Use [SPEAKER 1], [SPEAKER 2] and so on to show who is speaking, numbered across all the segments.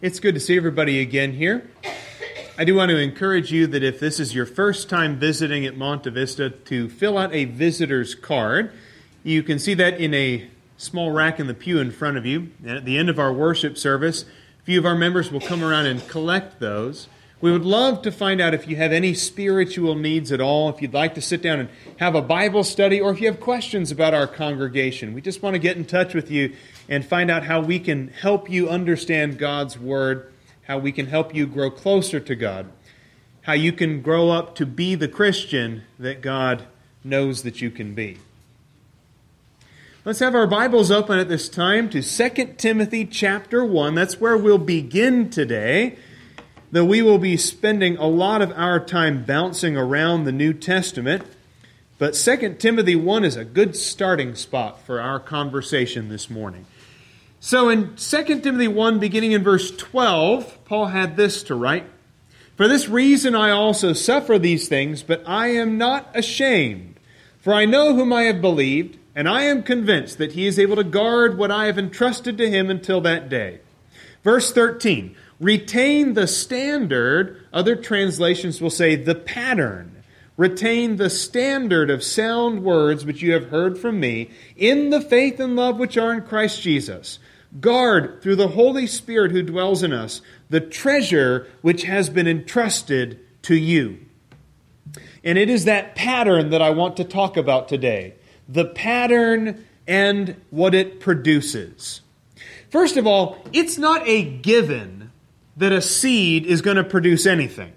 [SPEAKER 1] It's good to see everybody again here. I do want to encourage you that if this is your first time visiting at Monte Vista, to fill out a visitor's card. You can see that in a small rack in the pew in front of you. And at the end of our worship service, a few of our members will come around and collect those. We would love to find out if you have any spiritual needs at all, if you'd like to sit down and have a Bible study, or if you have questions about our congregation. We just want to get in touch with you and find out how we can help you understand God's Word, how we can help you grow closer to God, how you can grow up to be the Christian that God knows that you can be. Let's have our Bibles open at this time to 2 Timothy chapter 1. That's where we'll begin today, though we will be spending a lot of our time bouncing around the New Testament. But 2 Timothy 1 is a good starting spot for our conversation this morning. So in 2 Timothy 1, beginning in verse 12, Paul had this to write, "For this reason I also suffer these things, but I am not ashamed. For I know whom I have believed, and I am convinced that he is able to guard what I have entrusted to him until that day." Verse 13, "Retain the standard," other translations will say the pattern. "Retain the standard of sound words which you have heard from me, in the faith and love which are in Christ Jesus. Guard through the Holy Spirit who dwells in us the treasure which has been entrusted to you." And it is that pattern that I want to talk about today. The pattern and what it produces. First of all, it's not a given that a seed is going to produce anything.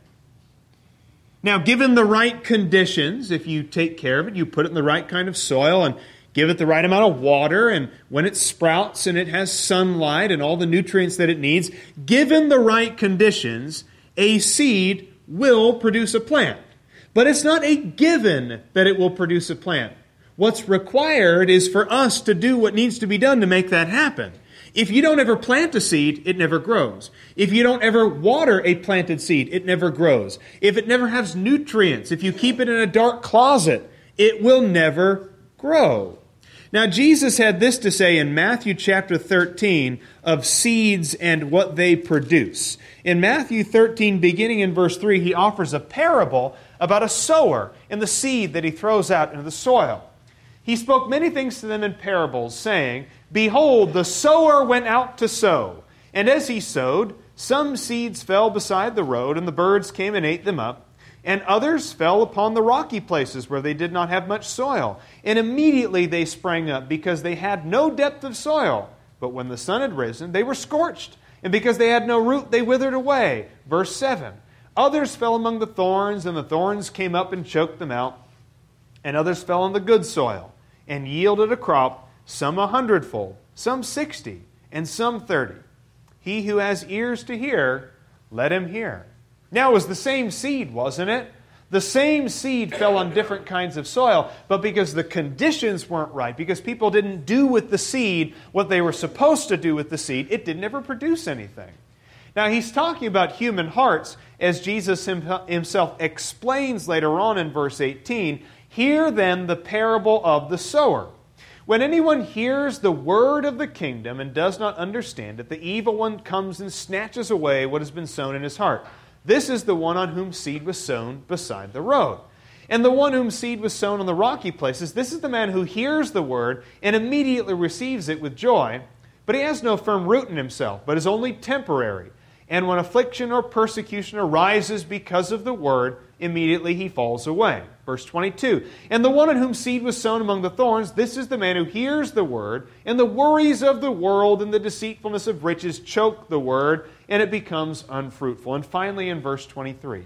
[SPEAKER 1] Now, given the right conditions, if you take care of it, you put it in the right kind of soil and give it the right amount of water, and when it sprouts and it has sunlight and all the nutrients that it needs, given the right conditions, a seed will produce a plant. But it's not a given that it will produce a plant. What's required is for us to do what needs to be done to make that happen. If you don't ever plant a seed, it never grows. If you don't ever water a planted seed, it never grows. If it never has nutrients, if you keep it in a dark closet, it will never grow. Now, Jesus had this to say in Matthew chapter 13 of seeds and what they produce. In Matthew 13, beginning in verse 3, he offers a parable about a sower and the seed that he throws out into the soil. He spoke many things to them in parables, saying, "Behold, the sower went out to sow. And as he sowed, some seeds fell beside the road, and the birds came and ate them up. And others fell upon the rocky places where they did not have much soil. And immediately they sprang up, because they had no depth of soil. But when the sun had risen, they were scorched. And because they had no root, they withered away." Verse 7, "Others fell among the thorns, and the thorns came up and choked them out. And others fell on the good soil, and yielded a crop, some 100-fold, some 60, and some 30. He who has ears to hear, let him hear." Now it was the same seed, wasn't it? The same seed fell on different kinds of soil, but because the conditions weren't right, because people didn't do with the seed what they were supposed to do with the seed, it didn't ever produce anything. Now he's talking about human hearts, as Jesus himself explains later on in verse 18. "Hear then the parable of the sower. When anyone hears the word of the kingdom and does not understand it, the evil one comes and snatches away what has been sown in his heart. This is the one on whom seed was sown beside the road. And the one whom seed was sown on the rocky places, this is the man who hears the word and immediately receives it with joy, but he has no firm root in himself, but is only temporary. And when affliction or persecution arises because of the word, immediately he falls away." Verse 22, "And the one on whom seed was sown among the thorns, this is the man who hears the word, and the worries of the world and the deceitfulness of riches choke the word, and it becomes unfruitful." And finally in verse 23,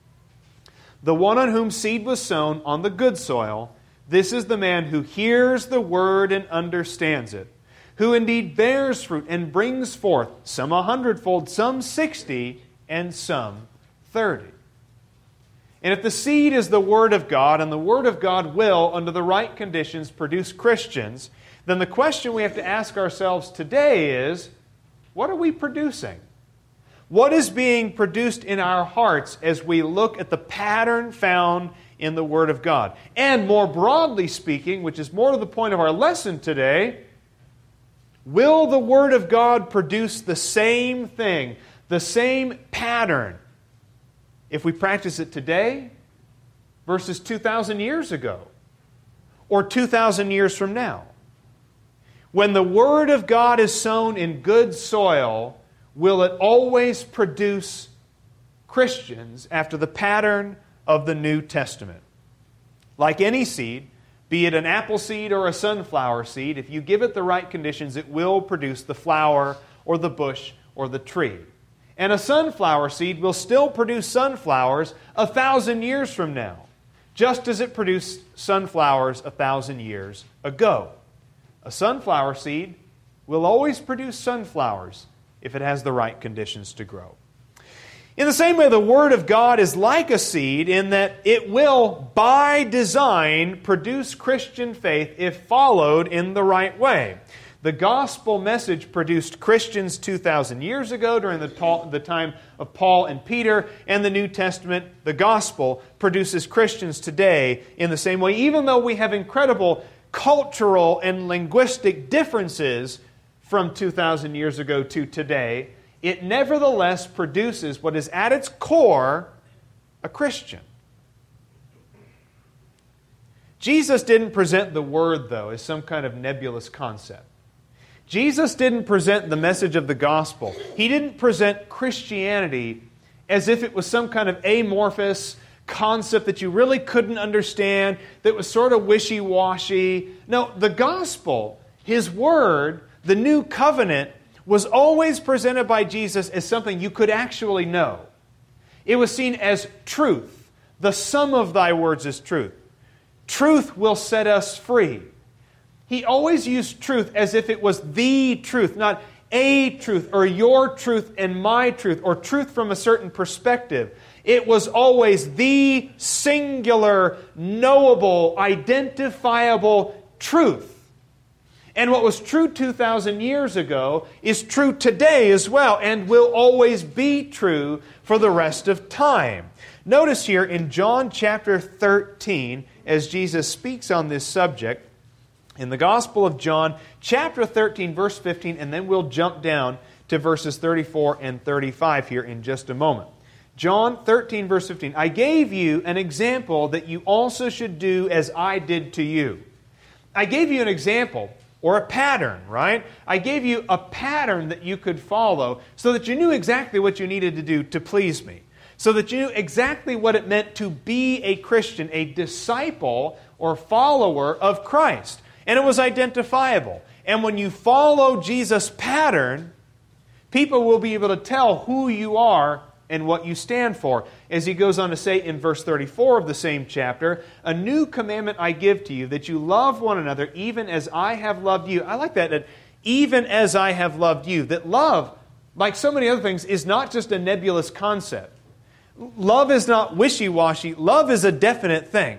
[SPEAKER 1] "The one on whom seed was sown on the good soil, this is the man who hears the word and understands it, who indeed bears fruit and brings forth some 100-fold, some 60, and some 30. And if the seed is the Word of God, and the Word of God will, under the right conditions, produce Christians, then the question we have to ask ourselves today is, what are we producing? What is being produced in our hearts as we look at the pattern found in the Word of God? And more broadly speaking, which is more to the point of our lesson today, will the Word of God produce the same thing, the same pattern if we practice it today versus 2,000 years ago or 2,000 years from now. When the Word of God is sown in good soil, will it always produce Christians after the pattern of the New Testament? Like any seed, be it an apple seed or a sunflower seed, if you give it the right conditions, it will produce the flower or the bush or the tree. And a sunflower seed will still produce sunflowers 1,000 years from now, just as it produced sunflowers 1,000 years ago. A sunflower seed will always produce sunflowers if it has the right conditions to grow. In the same way, the Word of God is like a seed in that it will, by design, produce Christian faith if followed in the right way. The gospel message produced Christians 2,000 years ago during the time of Paul and Peter, and the New Testament, the gospel, produces Christians today in the same way, even though we have incredible cultural and linguistic differences from 2,000 years ago to today. It nevertheless produces what is at its core a Christian. Jesus didn't present the Word, though, as some kind of nebulous concept. Jesus didn't present the message of the gospel. He didn't present Christianity as if it was some kind of amorphous concept that you really couldn't understand, that was sort of wishy-washy. No, the gospel, His Word, the new covenant, was always presented by Jesus as something you could actually know. It was seen as truth. The sum of thy words is truth. Truth will set us free. He always used truth as if it was the truth, not a truth or your truth and my truth or truth from a certain perspective. It was always the singular, knowable, identifiable truth. And what was true 2,000 years ago is true today as well and will always be true for the rest of time. Notice here in John chapter 13, as Jesus speaks on this subject, in the Gospel of John, chapter 13, verse 15, and then we'll jump down to verses 34 and 35 here in just a moment. John 13, verse 15, I gave you an example that you also should do as I did to you. I gave you an example, or a pattern, right? I gave you a pattern that you could follow so that you knew exactly what you needed to do to please me. So that you knew exactly what it meant to be a Christian, a disciple or follower of Christ. And it was identifiable. And when you follow Jesus' pattern, people will be able to tell who you are and what you stand for. As he goes on to say in verse 34 of the same chapter, a new commandment I give to you, that you love one another even as I have loved you. I like that even as I have loved you. That love, like so many other things, is not just a nebulous concept. Love is not wishy-washy. Love is a definite thing.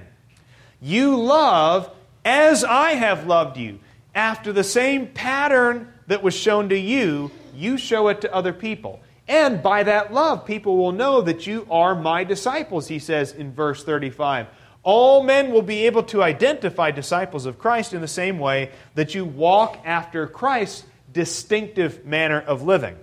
[SPEAKER 1] You love as I have loved you. After the same pattern that was shown to you, you show it to other people. And by that love, people will know that you are my disciples, he says in verse 35. All men will be able to identify disciples of Christ in the same way that you walk after Christ's distinctive manner of living.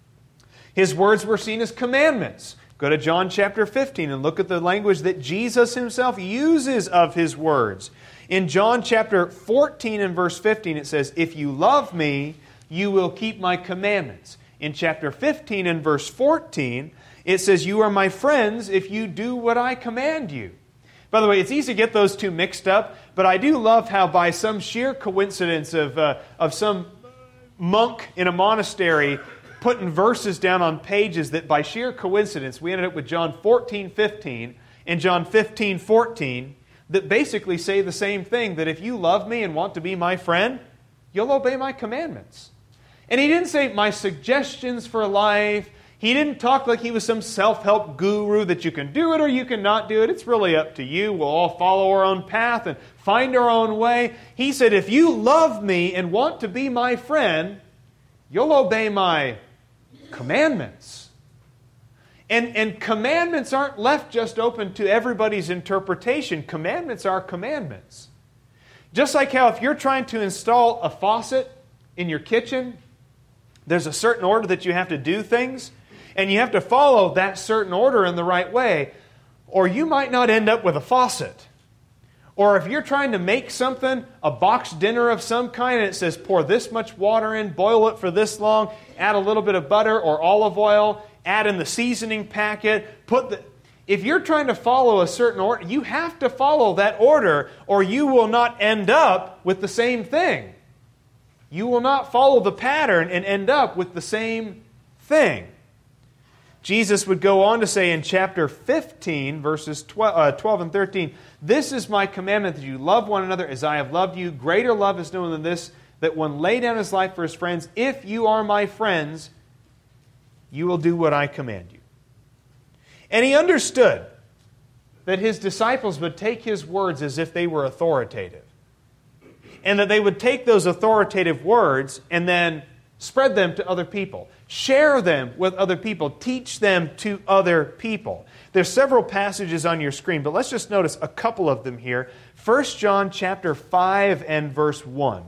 [SPEAKER 1] His words were seen as commandments. Go to John chapter 15 and look at the language that Jesus himself uses of his words. In John chapter 14 and verse 15 it says, if you love me, you will keep my commandments. In chapter 15 and verse 14, it says, you are my friends if you do what I command you. By the way, it's easy to get those two mixed up, but I do love how by some sheer coincidence of some monk in a monastery putting verses down on pages that by sheer coincidence we ended up with John 14:15 and John 15:14 that basically say the same thing, that if you love me and want to be my friend, you'll obey my commandments. And he didn't say my suggestions for life. He didn't talk like he was some self-help guru that you can do it or you can not do it. It's really up to you. We'll all follow our own path and find our own way. He said, if you love me and want to be my friend, you'll obey my commandments. And commandments aren't left just open to everybody's interpretation. Commandments are commandments. Just like how if you're trying to install a faucet in your kitchen, there's a certain order that you have to do things. and you have to follow that certain order in the right way, or you might not end up with a faucet. Or if you're trying to make something, a boxed dinner of some kind, and it says pour this much water in, boil it for this long, add a little bit of butter or olive oil, add in the seasoning packet, if you're trying to follow a certain order, you have to follow that order, or you will not end up with the same thing. You will not follow the pattern and end up with the same thing. Jesus would go on to say in chapter 15, verses 12 and 13, "This is my commandment, that you love one another as I have loved you. Greater love is known than this, that one lay down his life for his friends. If you are my friends, you will do what I command you." And he understood that his disciples would take his words as if they were authoritative. And that they would take those authoritative words and then spread them to other people. Share them with other people. Teach them to other people. There's several passages on your screen, but let's just notice a couple of them here. 1 John chapter 5 and verse 1.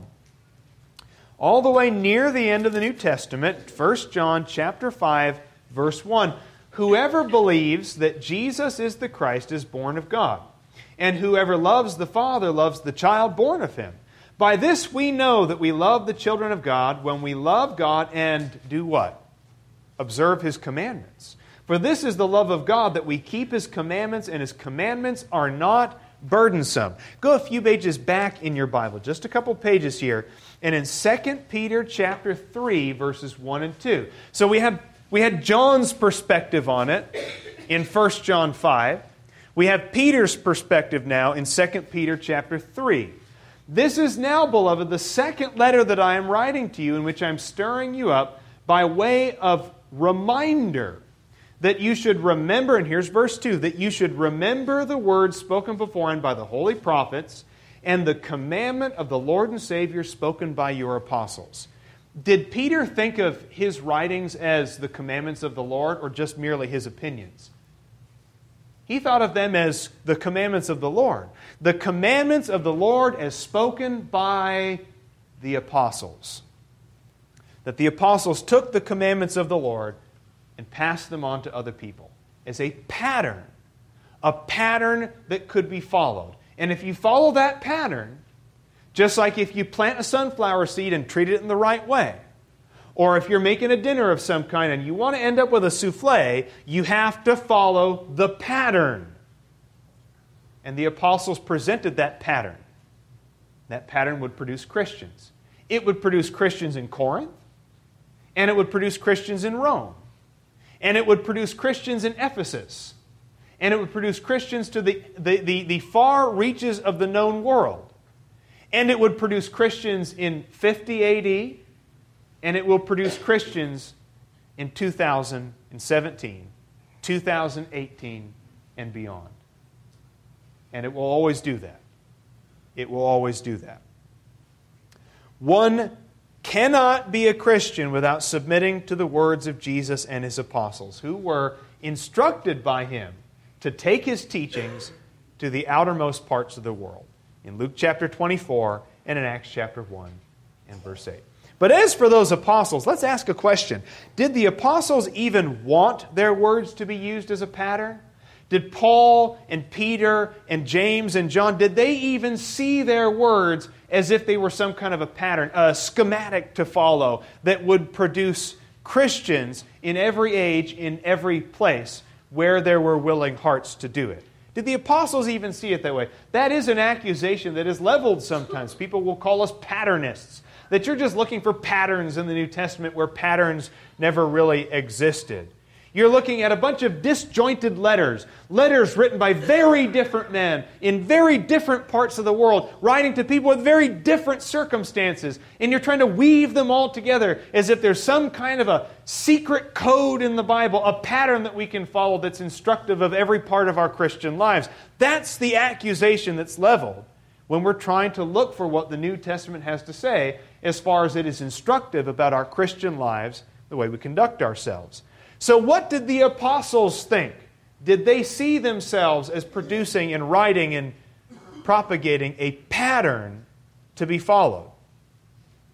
[SPEAKER 1] All the way near the end of the New Testament, 1 John chapter 5, verse 1. "Whoever believes that Jesus is the Christ is born of God. And whoever loves the Father loves the child born of him. By this we know that we love the children of God, when we love God and do what? Observe His commandments. For this is the love of God, that we keep His commandments, and His commandments are not burdensome." Go a few pages back in your Bible, just a couple pages here, and in 2 Peter chapter 3, verses 1 and 2. So we had John's perspective on it in 1 John 5. We have Peter's perspective now in 2 Peter chapter 3. "This is now, beloved, the second letter that I am writing to you, in which I am stirring you up by way of reminder, that you should remember," and here's verse 2, "that you should remember the words spoken beforehand by the holy prophets, and the commandment of the Lord and Savior spoken by your apostles." Did Peter think of his writings as the commandments of the Lord, or just merely his opinions? He thought of them as the commandments of the Lord. The commandments of the Lord as spoken by the apostles. That the apostles took the commandments of the Lord and passed them on to other people as a pattern that could be followed. And if you follow that pattern, just like if you plant a sunflower seed and treat it in the right way, or if you're making a dinner of some kind and you want to end up with a souffle, you have to follow the pattern. And the apostles presented that pattern. That pattern would produce Christians. It would produce Christians in Corinth, and it would produce Christians in Rome, and it would produce Christians in Ephesus, and it would produce Christians to the far reaches of the known world. And it would produce Christians in 50 A.D., and it will produce Christians in 2017, 2018, and beyond. And it will always do that. It will always do that. One cannot be a Christian without submitting to the words of Jesus and His apostles, who were instructed by Him to take His teachings to the outermost parts of the world, in Luke chapter 24 and in Acts chapter 1 and verse 8. But as for those apostles, let's ask a question. Did the apostles even want their words to be used as a pattern? Did Paul and Peter and James and John, did they even see their words as if they were some kind of a pattern, a schematic to follow that would produce Christians in every age, in every place, where there were willing hearts to do it? Did the apostles even see it that way? That is an accusation that is leveled sometimes. People will call us patternists, that you're just looking for patterns in the New Testament where patterns never really existed. You're looking at a bunch of disjointed letters written by very different men in very different parts of the world, writing to people with very different circumstances, and you're trying to weave them all together as if there's some kind of a secret code in the Bible, a pattern that we can follow that's instructive of every part of our Christian lives. That's the accusation that's leveled when we're trying to look for what the New Testament has to say as far as it is instructive about our Christian lives, the way we conduct ourselves. So what did the apostles think? Did they see themselves as producing and writing and propagating a pattern to be followed?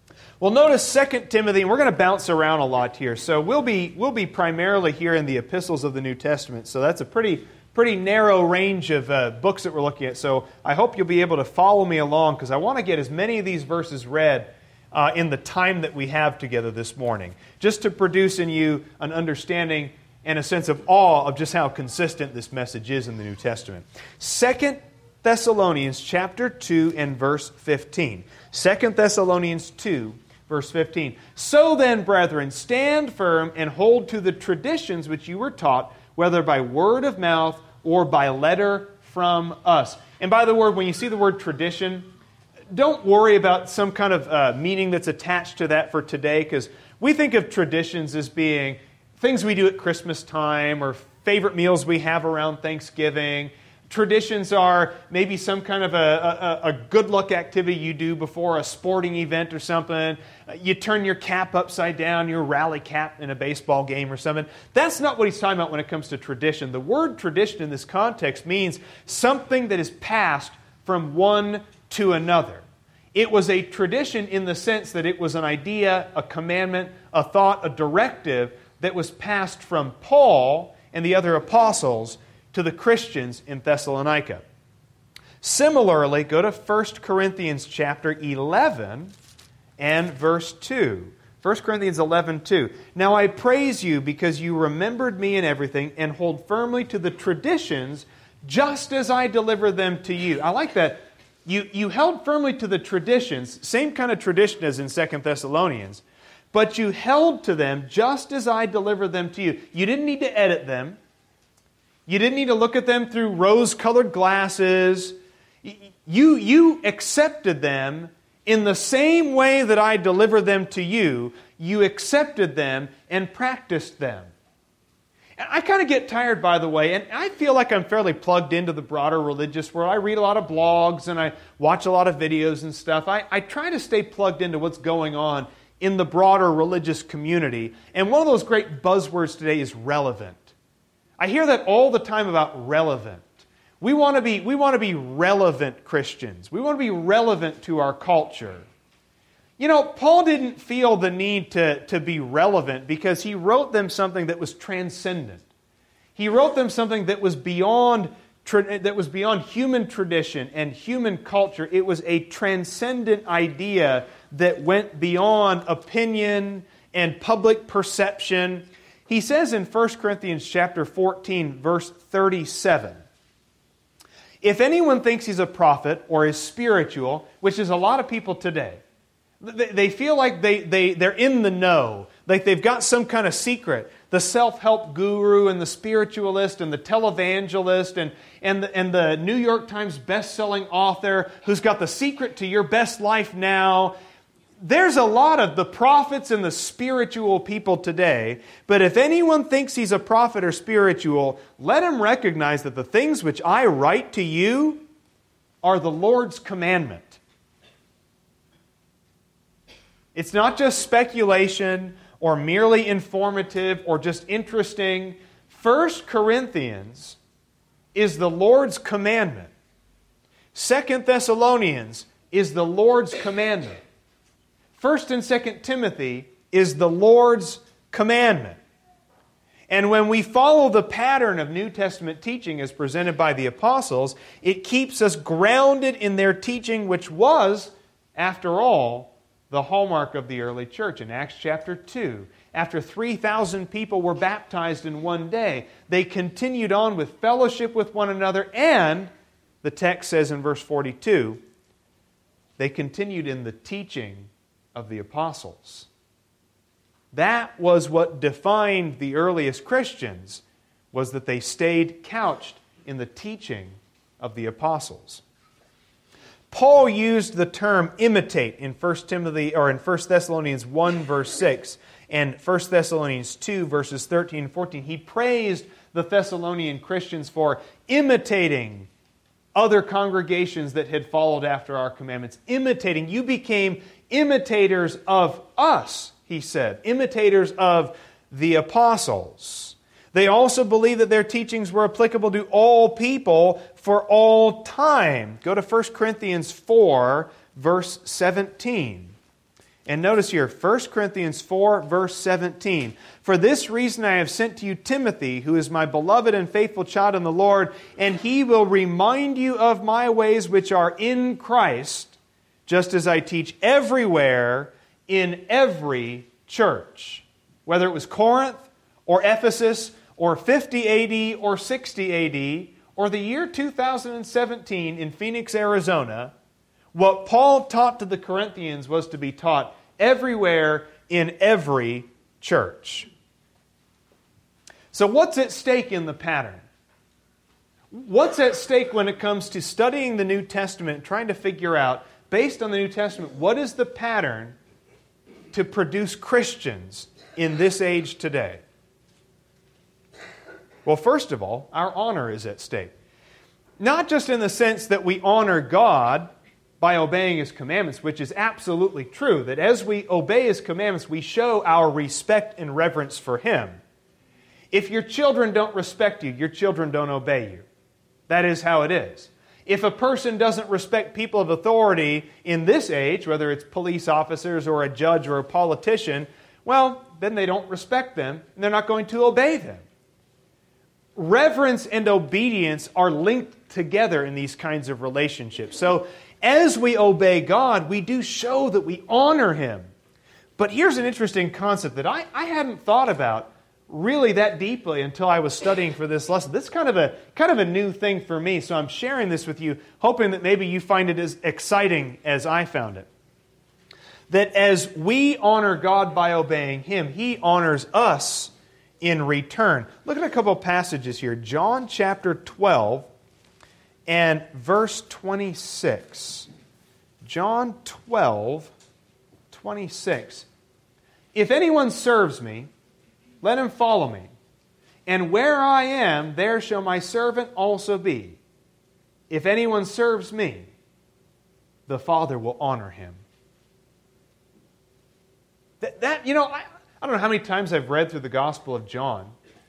[SPEAKER 1] Well, notice 2 Timothy, and we're going to bounce around a lot here. So we'll be primarily here in the epistles of the New Testament. So that's a pretty narrow range of books that we're looking at. So I hope you'll be able to follow me along, because I want to get as many of these verses read in the time that we have together this morning, just to produce in you an understanding and a sense of awe of just how consistent this message is in the New Testament. 2 Thessalonians chapter 2 and verse 15. 2 Thessalonians 2, verse 15. So then, brethren, stand firm and hold to the traditions which you were taught, whether by word of mouth or by letter from us. And by the word, when you see the word tradition, don't worry about some kind of meaning that's attached to that for today, because we think of traditions as being things we do at Christmas time or favorite meals we have around Thanksgiving. Traditions are maybe some kind of a good luck activity you do before a sporting event or something. You turn your cap upside down, your rally cap in a baseball game or something. That's not what he's talking about when it comes to tradition. The word tradition in this context means something that is passed from one to another. It was a tradition in the sense that it was an idea, a commandment, a thought, a directive that was passed from Paul and the other apostles to the Christians in Thessalonica. Similarly, go to 1 Corinthians chapter 11 and verse 2. 1 Corinthians 11:2. Now I praise you because you remembered me in everything and hold firmly to the traditions just as I delivered them to you. I like that. You held firmly to the traditions, same kind of tradition as in 2 Thessalonians, but you held to them just as I delivered them to you. You didn't need to edit them. You didn't need to look at them through rose-colored glasses. You accepted them in the same way that I delivered them to you. You accepted them and practiced them. And I kind of get tired, by the way, and I feel like I'm fairly plugged into the broader religious world. I read a lot of blogs and I watch a lot of videos and stuff. I try to stay plugged into what's going on in the broader religious community. And one of those great buzzwords today is relevant. I hear that all the time about relevant. We want to be relevant Christians. We want to be relevant to our culture. You know, Paul didn't feel the need to be relevant because he wrote them something that was transcendent. He wrote them something that was beyond human tradition and human culture. It was a transcendent idea that went beyond opinion and public perception. He says in 1 Corinthians chapter 14, verse 37, if anyone thinks he's a prophet or is spiritual, which is a lot of people today, they feel like they're in the know, like they've got some kind of secret. The self-help guru and the spiritualist and the televangelist and the New York Times best-selling author who's got the secret to your best life now. There's a lot of the prophets and the spiritual people today, but if anyone thinks he's a prophet or spiritual, let him recognize that the things which I write to you are the Lord's commandment. It's not just speculation or merely informative or just interesting. 1 Corinthians is the Lord's commandment. 2 Thessalonians is the Lord's commandment. 1 and 2 Timothy is the Lord's commandment. And when we follow the pattern of New Testament teaching as presented by the apostles, it keeps us grounded in their teaching, which was, after all, the hallmark of the early church. In Acts chapter 2, after 3,000 people were baptized in one day, they continued on with fellowship with one another, and the text says in verse 42, they continued in the teaching of the apostles. That was what defined the earliest Christians, was that they stayed couched in the teaching of the apostles. Paul used the term imitate in 1 Thessalonians 1 verse 6 and 1 Thessalonians 2 verses 13 and 14. He praised the Thessalonian Christians for imitating other congregations that had followed after our commandments. Imitating. You became imitators of us, he said. Imitators of the apostles. They also believed that their teachings were applicable to all people for all time. Go to 1 Corinthians 4, verse 17. And notice here, 1 Corinthians 4, verse 17. For this reason I have sent to you Timothy, who is my beloved and faithful child in the Lord, and he will remind you of my ways which are in Christ, just as I teach everywhere in every church. Whether it was Corinth, or Ephesus, or 50 AD, or 60 AD, or the year 2017 in Phoenix, Arizona, what Paul taught to the Corinthians was to be taught everywhere in every church. So what's at stake in the pattern? What's at stake when it comes to studying the New Testament, trying to figure out, based on the New Testament, what is the pattern to produce Christians in this age today? Well, first of all, our honor is at stake. Not just in the sense that we honor God by obeying His commandments, which is absolutely true, that as we obey His commandments, we show our respect and reverence for Him. If your children don't respect you, your children don't obey you. That is how it is. If a person doesn't respect people of authority in this age, whether it's police officers or a judge or a politician, well, then they don't respect them, and they're not going to obey them. Reverence and obedience are linked together in these kinds of relationships. So, as we obey God, we do show that we honor Him. But here's an interesting concept that I hadn't thought about really that deeply until I was studying for this lesson. This is kind of a new thing for me, so I'm sharing this with you, hoping that maybe you find it as exciting as I found it. That as we honor God by obeying Him, He honors us in return. Look at a couple of passages here. John chapter 12 and verse 26. John 12, 26. If anyone serves me, let him follow me. And where I am, there shall my servant also be. If anyone serves me, the Father will honor him. I don't know how many times I've read through the Gospel of John.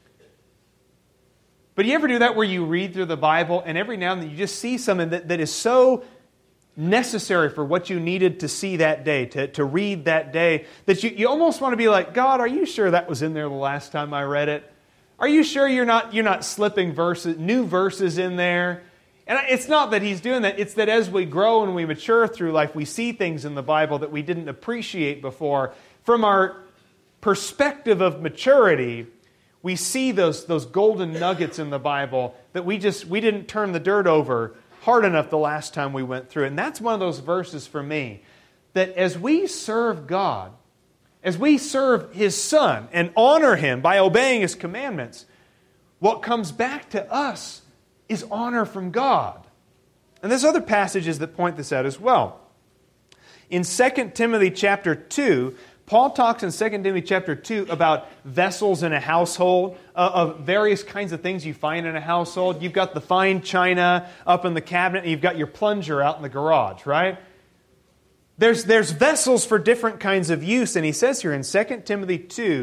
[SPEAKER 1] But you ever do that where you read through the Bible and every now and then you just see something that is so necessary for what you needed to see that day, to read that day, that you almost want to be like, God, are you sure that was in there the last time I read it? Are you sure you're not slipping new verses in there? And it's not that He's doing that. It's that as we grow and we mature through life, we see things in the Bible that we didn't appreciate before. From our perspective of maturity, we see those golden nuggets in the Bible that we didn't turn the dirt over hard enough the last time we went through it. And that's one of those verses for me, that as we serve God, as we serve His Son and honor Him by obeying His commandments, what comes back to us is honor from God. And there's other passages that point this out as well. In 2 Timothy chapter 2, Paul talks in 2 Timothy chapter 2 about vessels in a household, of various kinds of things you find in a household. You've got the fine china up in the cabinet, and you've got your plunger out in the garage, right? There's vessels for different kinds of use, and he says here in 2 Timothy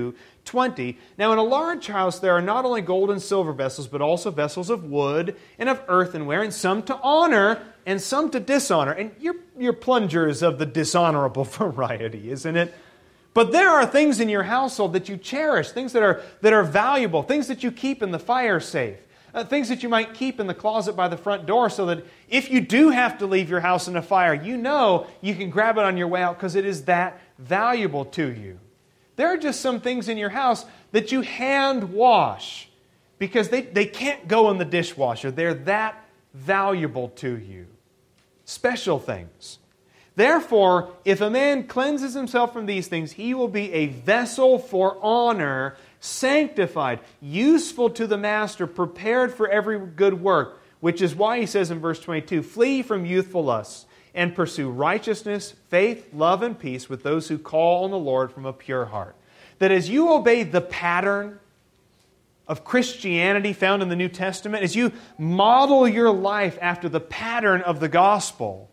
[SPEAKER 1] 2:20, now in a large house there are not only gold and silver vessels, but also vessels of wood and of earthenware, and some to honor and some to dishonor. And your plunger is of the dishonorable variety, isn't it? But there are things in your household that you cherish, things that are valuable, things that you keep in the fire safe, things that you might keep in the closet by the front door so that if you do have to leave your house in a fire, you know you can grab it on your way out because it is that valuable to you. There are just some things in your house that you hand wash because they can't go in the dishwasher. They're that valuable to you. Special things. Therefore, if a man cleanses himself from these things, he will be a vessel for honor, sanctified, useful to the master, prepared for every good work, which is why he says in verse 22, flee from youthful lusts and pursue righteousness, faith, love, and peace with those who call on the Lord from a pure heart. That as you obey the pattern of Christianity found in the New Testament, as you model your life after the pattern of the gospel,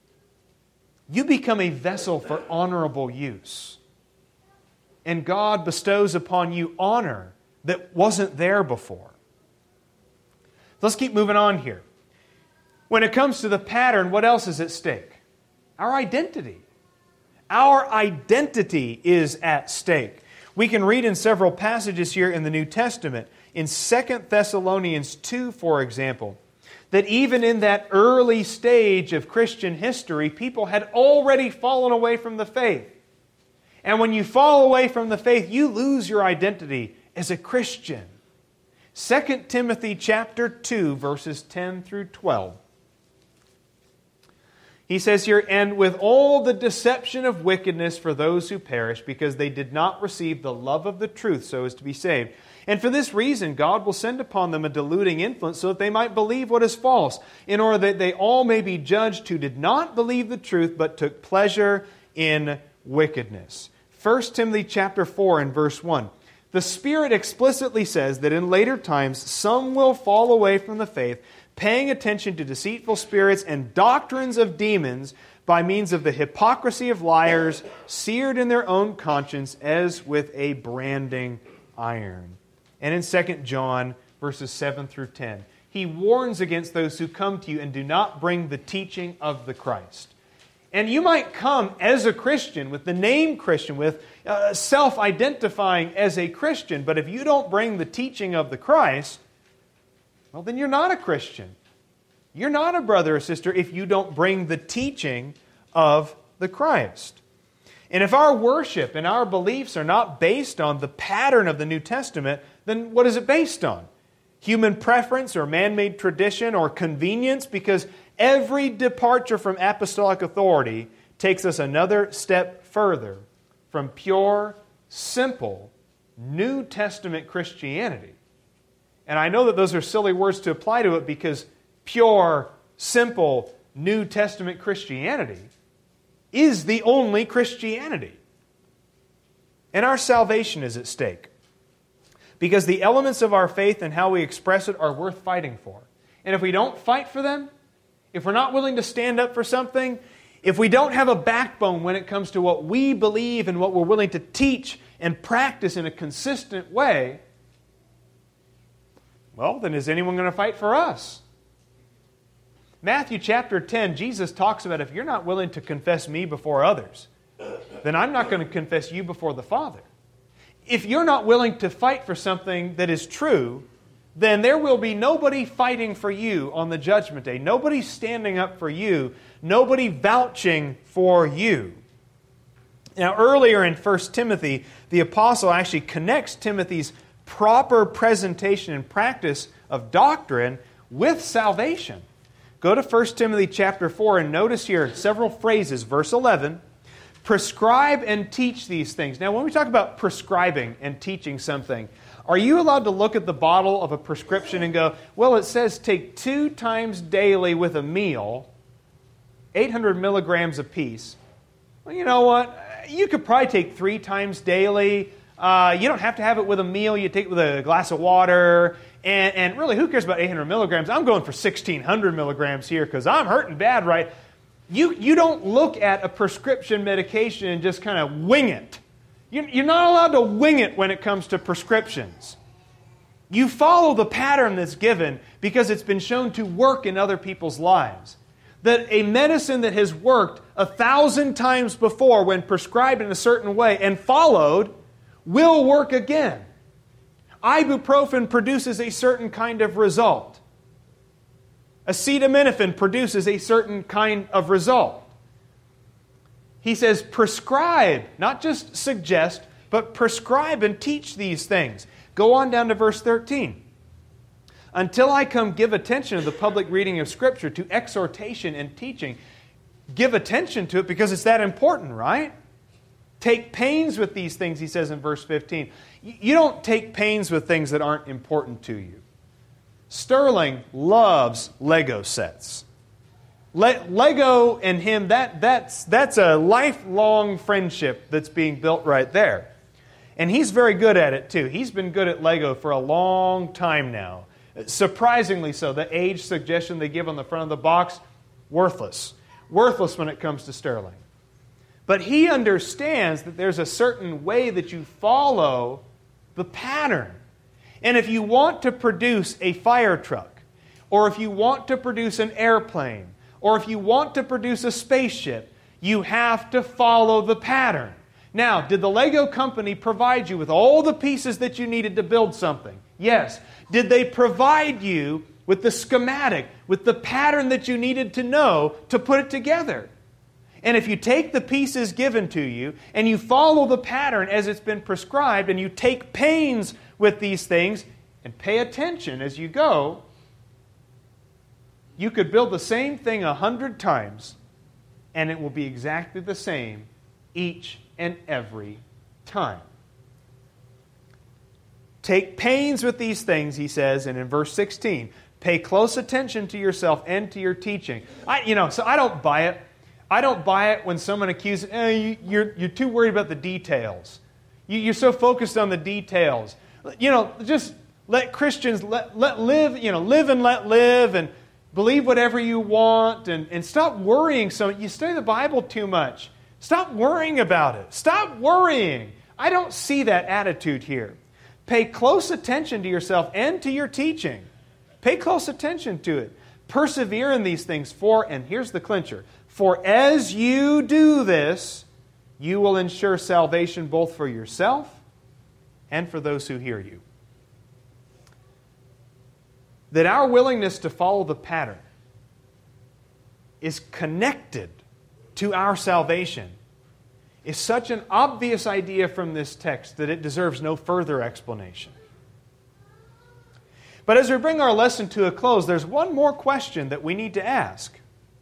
[SPEAKER 1] you become a vessel for honorable use. And God bestows upon you honor that wasn't there before. Let's keep moving on here. When it comes to the pattern, what else is at stake? Our identity. Our identity is at stake. We can read in several passages here in the New Testament, in 2 Thessalonians 2, for example, that even in that early stage of Christian history, people had already fallen away from the faith. And when you fall away from the faith, you lose your identity as a Christian. 2 Timothy chapter 2, verses 10 through 12. He says here, "And with all the deception of wickedness for those who perish, because they did not receive the love of the truth so as to be saved. And for this reason, God will send upon them a deluding influence so that they might believe what is false, in order that they all may be judged who did not believe the truth, but took pleasure in wickedness." 1 Timothy chapter 4 and verse 1. The Spirit explicitly says that in later times some will fall away from the faith, paying attention to deceitful spirits and doctrines of demons by means of the hypocrisy of liars, seared in their own conscience as with a branding iron. And in 2 John verses 7 through 10, he warns against those who come to you and do not bring the teaching of the Christ. And you might come as a Christian, with the name Christian, with self-identifying as a Christian, but if you don't bring the teaching of the Christ, well, then you're not a Christian. You're not a brother or sister if you don't bring the teaching of the Christ. And if our worship and our beliefs are not based on the pattern of the New Testament, then what is it based on? Human preference or man-made tradition or convenience? Because every departure from apostolic authority takes us another step further from pure, simple, New Testament Christianity. And I know that those are silly words to apply to it because pure, simple, New Testament Christianity is the only Christianity. And our salvation is at stake. Because the elements of our faith and how we express it are worth fighting for. And if we don't fight for them, if we're not willing to stand up for something, if we don't have a backbone when it comes to what we believe and what we're willing to teach and practice in a consistent way, well, then is anyone going to fight for us? Matthew chapter 10, Jesus talks about if you're not willing to confess me before others, then I'm not going to confess you before the Father. If you're not willing to fight for something that is true, then there will be nobody fighting for you on the judgment day. Nobody standing up for you. Nobody vouching for you. Now, earlier in 1 Timothy, the apostle actually connects Timothy's proper presentation and practice of doctrine with salvation. Go to 1 Timothy chapter 4 and notice here several phrases. Verse 11, prescribe and teach these things. Now, when we talk about prescribing and teaching something, are you allowed to look at the bottle of a prescription and go, well, it says take 2 times daily with a meal, 800 milligrams apiece. Well, you know what? You could probably take 3 times daily. You don't have to have it with a meal. You take it with a glass of water. And really, who cares about 800 milligrams? I'm going for 1,600 milligrams here because I'm hurting bad, right? You don't look at a prescription medication and just kind of wing it. You're not allowed to wing it when it comes to prescriptions. You follow the pattern that's given because it's been shown to work in other people's lives. That a medicine that has worked 1,000 times before when prescribed in a certain way and followed will work again. Ibuprofen produces a certain kind of result. Acetaminophen produces a certain kind of result. He says prescribe, not just suggest, but prescribe and teach these things. Go on down to verse 13. Until I come, give attention to the public reading of Scripture, to exhortation and teaching. Give attention to it because it's that important, right? Take pains with these things, he says in verse 15. You don't take pains with things that aren't important to you. Sterling loves Lego sets. Lego and him, that's a lifelong friendship that's being built right there. And he's very good at it too. He's been good at Lego for a long time now. Surprisingly so. The age suggestion they give on the front of the box, worthless. Worthless when it comes to Sterling. But he understands that there's a certain way that you follow the pattern. And if you want to produce a fire truck, or if you want to produce an airplane, or if you want to produce a spaceship, You have to follow the pattern. Now, did the Lego company provide you with all the pieces that you needed to build something? Yes. Did they provide you with the schematic, with the pattern that you needed to know to put it together? And if you take the pieces given to you and you follow the pattern as it's been prescribed and you take pains with these things and pay attention as you go, you could build the same thing 100 times and it will be exactly the same each and every time. Take pains with these things, he says, and in verse 16, pay close attention to yourself and to your teaching. So I don't buy it. I don't buy it when someone accuses, you're too worried about the details. You're so focused on the details. Just let Christians let live, live and let live, and believe whatever you want, and stop worrying. So you study the Bible too much. Stop worrying about it. Stop worrying. I don't see that attitude here. Pay close attention to yourself and to your teaching. Pay close attention to it. Persevere in these things, and here's the clincher, for as you do this, you will ensure salvation both for yourself and for those who hear you. That our willingness to follow the pattern is connected to our salvation is such an obvious idea from this text that it deserves no further explanation. But as we bring our lesson to a close, there's one more question that we need to ask.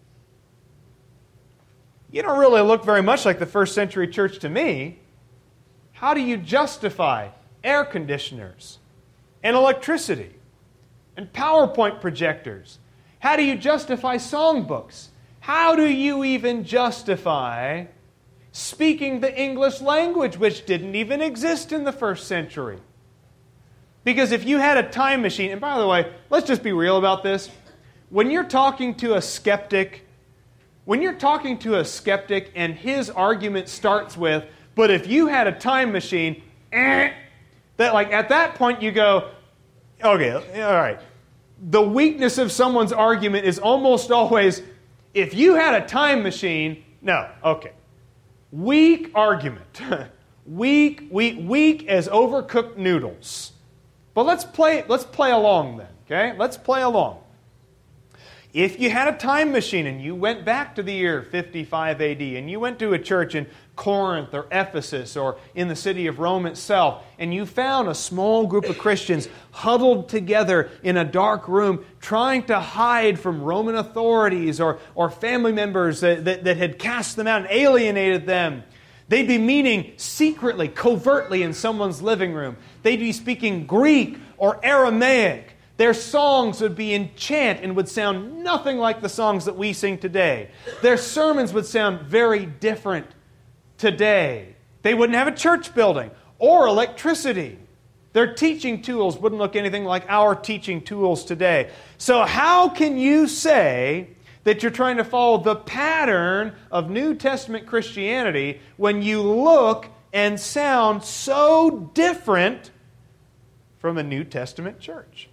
[SPEAKER 1] You don't really look very much like the first century church to me. How do you justify air conditioners and electricity and PowerPoint projectors? How do you justify songbooks? How do you even justify speaking the English language, which didn't even exist in the first century? Because if you had a time machine, and by the way, let's just be real about this. When you're talking to a skeptic and his argument starts with, but if you had a time machine, that at that point you go, okay, all right. The weakness of someone's argument is almost always, if you had a time machine, no, okay. Weak argument. Weak as overcooked noodles. But let's play along then, okay? Let's play along. If you had a time machine and you went back to the year 55 AD and you went to a church in Corinth or Ephesus or in the city of Rome itself, and you found a small group of Christians huddled together in a dark room trying to hide from Roman authorities or family members that had cast them out and alienated them, they'd be meeting secretly, covertly in someone's living room. They'd be speaking Greek or Aramaic. Their songs would be in chant and would sound nothing like the songs that we sing today. Their sermons would sound very different today. They wouldn't have a church building or electricity. Their teaching tools wouldn't look anything like our teaching tools today. So how can you say that you're trying to follow the pattern of New Testament Christianity when you look and sound so different from a New Testament church?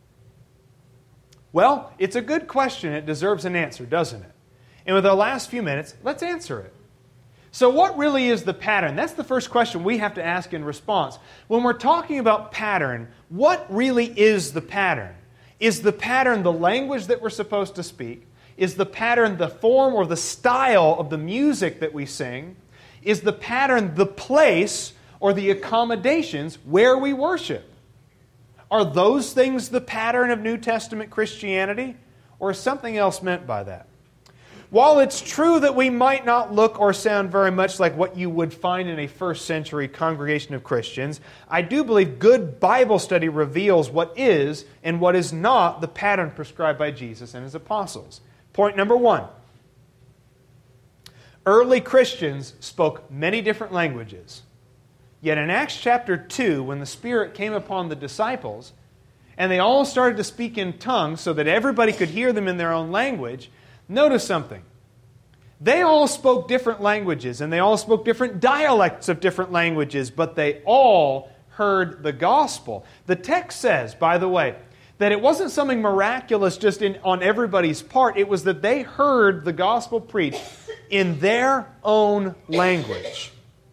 [SPEAKER 1] Well, it's a good question. It deserves an answer, doesn't it? And with our last few minutes, let's answer it. So what really is the pattern? That's the first question we have to ask in response. When we're talking about pattern, what really is the pattern? Is the pattern the language that we're supposed to speak? Is the pattern the form or the style of the music that we sing? Is the pattern the place or the accommodations where we worship? Are those things the pattern of New Testament Christianity? Or is something else meant by that? While it's true that we might not look or sound very much like what you would find in a first century congregation of Christians, I do believe good Bible study reveals what is and what is not the pattern prescribed by Jesus and His apostles. Point number one. Early Christians spoke many different languages. Yet in Acts chapter 2, when the Spirit came upon the disciples, and they all started to speak in tongues so that everybody could hear them in their own language, notice something. They all spoke different languages, and they all spoke different dialects of different languages, but they all heard the gospel. The text says, by the way, that it wasn't something miraculous just on everybody's part. It was that they heard the gospel preached in their own language.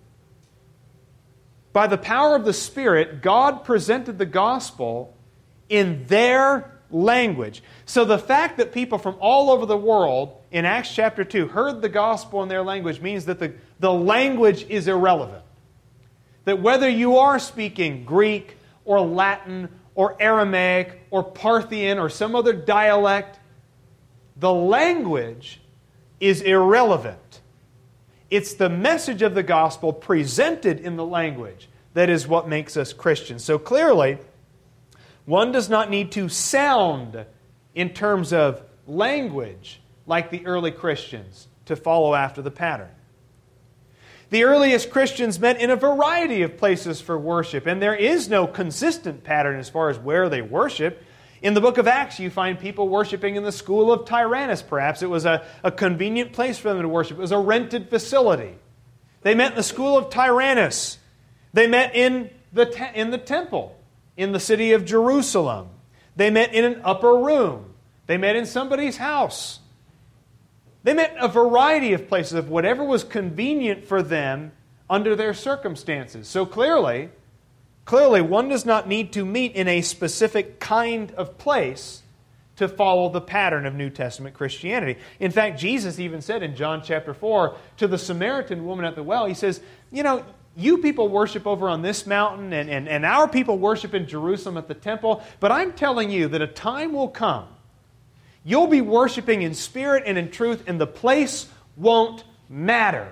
[SPEAKER 1] By the power of the Spirit, God presented the gospel in their language. So the fact that people from all over the world in Acts chapter 2 heard the gospel in their language means that the language is irrelevant. That whether you are speaking Greek or Latin or Aramaic or Parthian or some other dialect, the language is irrelevant. It's the message of the gospel presented in the language that is what makes us Christians. So clearly, one does not need to sound in terms of language like the early Christians to follow after the pattern. The earliest Christians met in a variety of places for worship, and there is no consistent pattern as far as where they worship. In the book of Acts, you find people worshiping in the school of Tyrannus, perhaps. It was a convenient place for them to worship. It was a rented facility. They met in the school of Tyrannus. They met in the temple in the city of Jerusalem. They met in an upper room. They met in somebody's house. They met in a variety of places of whatever was convenient for them under their circumstances. So clearly, one does not need to meet in a specific kind of place to follow the pattern of New Testament Christianity. In fact, Jesus even said in John chapter 4 to the Samaritan woman at the well, He says, you people worship over on this mountain, and our people worship in Jerusalem at the temple, but I'm telling you that a time will come. You'll be worshiping in spirit and in truth, and the place won't matter.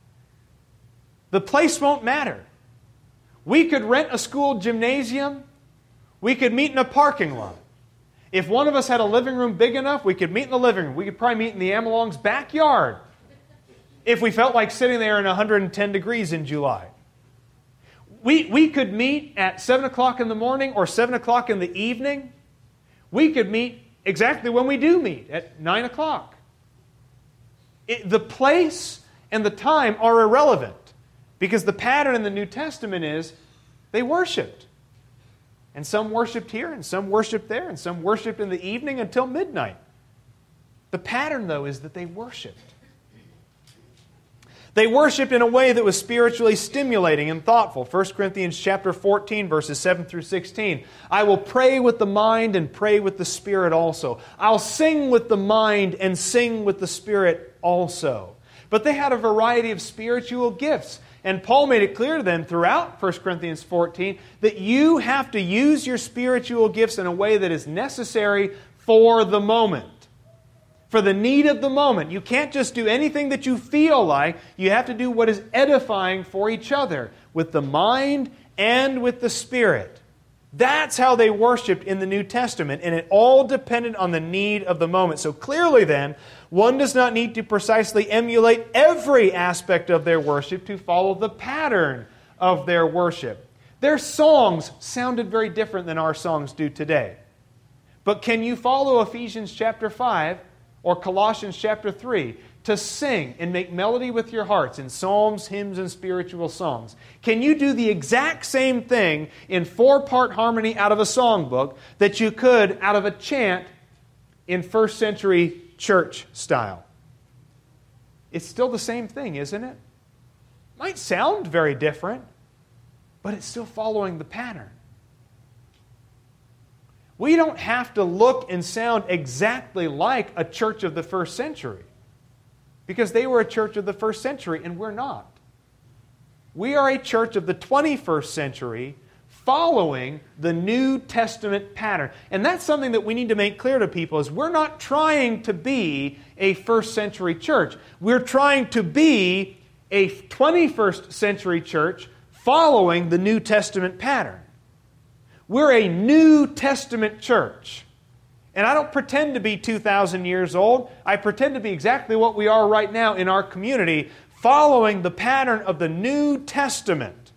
[SPEAKER 1] The place won't matter. We could rent a school gymnasium. We could meet in a parking lot. If one of us had a living room big enough, we could meet in the living room. We could probably meet in the Amelong's backyard if we felt like sitting there in 110 degrees in July. We could meet at 7 o'clock in the morning or 7 o'clock in the evening. We could meet exactly when we do meet, at 9 o'clock. The place and the time are irrelevant because the pattern in the New Testament is they worshipped. And some worshipped here, and some worshipped there, and some worshipped in the evening until midnight. The pattern, though, is that they worshipped. They worshipped in a way that was spiritually stimulating and thoughtful. 1 Corinthians chapter 14, verses 7 through 16. I will pray with the mind and pray with the Spirit also. I'll sing with the mind and sing with the Spirit also. But they had a variety of spiritual gifts. And Paul made it clear to them throughout 1 Corinthians 14 that you have to use your spiritual gifts in a way that is necessary for the moment. For the need of the moment. You can't just do anything that you feel like. You have to do what is edifying for each other with the mind and with the Spirit. That's how they worshipped in the New Testament, and it all depended on the need of the moment. So clearly then, one does not need to precisely emulate every aspect of their worship to follow the pattern of their worship. Their songs sounded very different than our songs do today. But can you follow Ephesians chapter 5 or Colossians chapter 3 to sing and make melody with your hearts in psalms, hymns, and spiritual songs? Can you do the exact same thing in 4-part harmony out of a songbook that you could out of a chant in first century church style? It's still the same thing, isn't it? Might sound very different, but it's still following the pattern. We don't have to look and sound exactly like a church of the first century, because they were a church of the first century and we're not. We are a church of the 21st century following the New Testament pattern. And that's something that we need to make clear to people is we're not trying to be a first century church. We're trying to be a 21st century church following the New Testament pattern. We're a New Testament church. And I don't pretend to be 2,000 years old. I pretend to be exactly what we are right now in our community, following the pattern of the New Testament.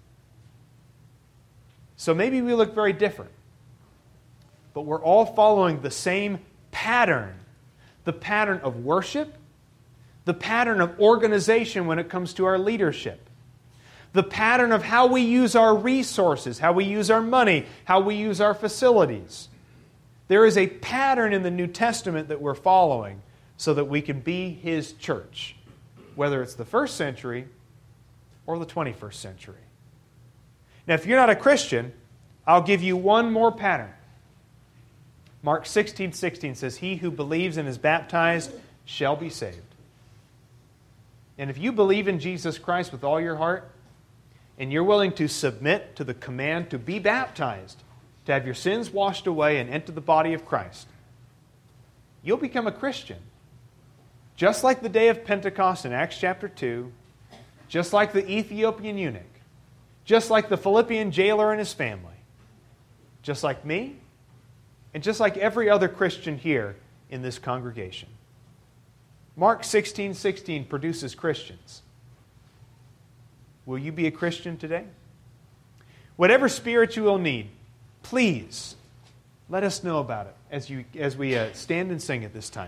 [SPEAKER 1] So maybe we look very different. But we're all following the same pattern. The pattern of worship. The pattern of organization when it comes to our leadership. The pattern of how we use our resources, how we use our money, how we use our facilities. There is a pattern in the New Testament that we're following so that we can be His church. whether it's the first century or the 21st century. Now, if you're not a Christian, I'll give you one more pattern. Mark 16:16 says, "He who believes and is baptized shall be saved." And if you believe in Jesus Christ with all your heart, and you're willing to submit to the command to be baptized, to have your sins washed away and enter the body of Christ, you'll become a Christian. Just like the day of Pentecost in Acts chapter 2, just like the Ethiopian eunuch, just like the Philippian jailer and his family, just like me, and just like every other Christian here in this congregation. Mark 16:16 produces Christians. Will you be a Christian today? Whatever spiritual need, please let us know about it as we stand and sing at this time.